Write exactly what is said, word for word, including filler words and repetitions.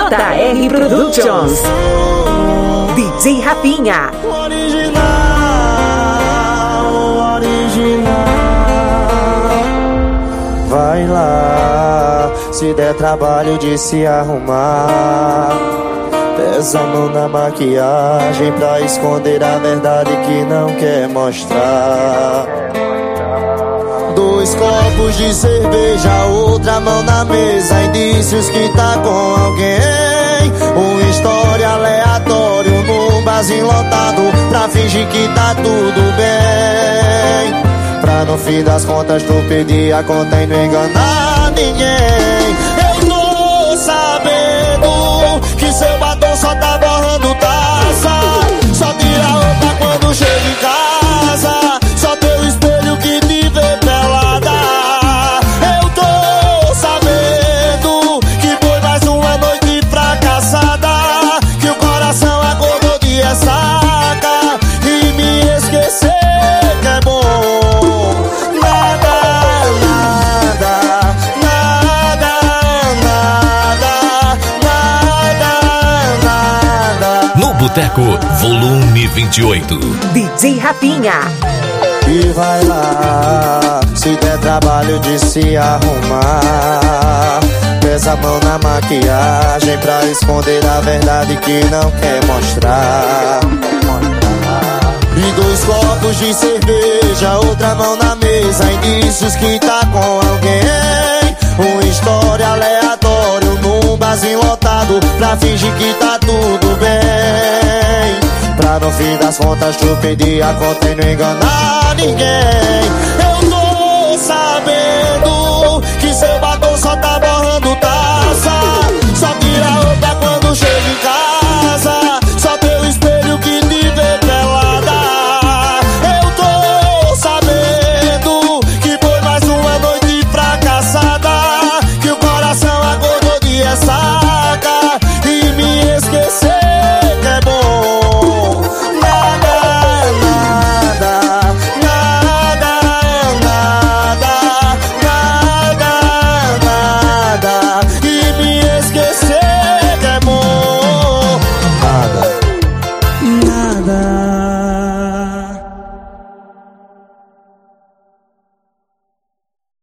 J R Productions. D J Rafinha. Original, original. Vai lá, se der trabalho de se arrumar. Pesa a mão na maquiagem pra esconder a verdade que não quer mostrar. Dois copos de cerveja, outra mão na mesa, indícios que tá com alguém. Uma história aleatória num barzinho lotado pra fingir que tá tudo bem. Pra no fim das contas tu pedir a conta e não enganar ninguém. Eu tô sabendo que seu batom só tá borrando taça. Só tira a roupa quando chega em casa. Só teu espelho que te vê pelada. Eu tô sabendo que foi mais uma noite fracassada. Que o coração acordou de ressaca e me esquecer que é bom. Nada, nada, nada, nada, nada, nada. No Boteco, volume vinte e oito. D J Rafinha. E vai lá, se der trabalho de se arrumar. Pesa a mão na maquiagem pra esconder a verdade que não quer mostrar. E dois copos de cerveja, outra mão na mesa, indícios que tá com alguém. Uma história aleatória num barzinho lotado pra fingir que tá tudo bem. Pra no fim das contas tu pedir a conta e não enganar ninguém.